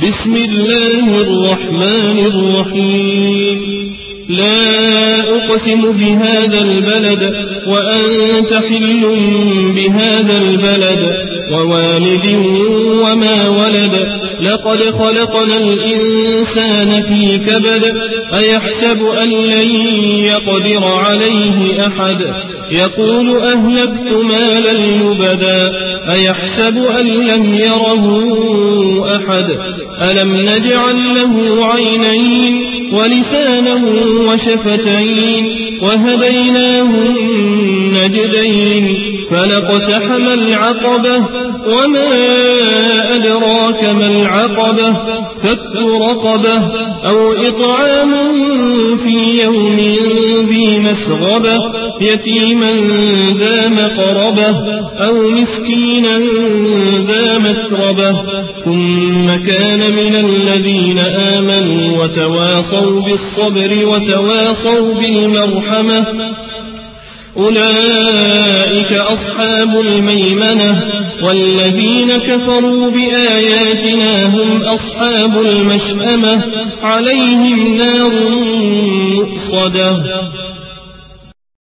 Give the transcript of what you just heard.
بسم الله الرحمن الرحيم لا أقسم بهذا البلد وأنت حل بهذا البلد ووالد وما ولد لقد خلقنا الإنسان في كبد أيحسب أن لن يقدر عليه أحد يقول أهلكت مالا لبدا أيحسب أن لم يره أحد ألم نجعل له عينين ولسانا وشفتين وهديناه النجدين فلاقتحم العقبة وما أدراك ما العقبة فك رقبة أو إطعام في يوم ذي مسغبة يتيما ذا مقربة أو مسكينا ذا متربة ثم كان من الذين آمنوا وتواصوا بالصبر وتواصوا بالمرحمة أولئك أصحاب الميمنة والذين كفروا بآياتنا هم أصحاب المشأمة عليهم نار مؤصدة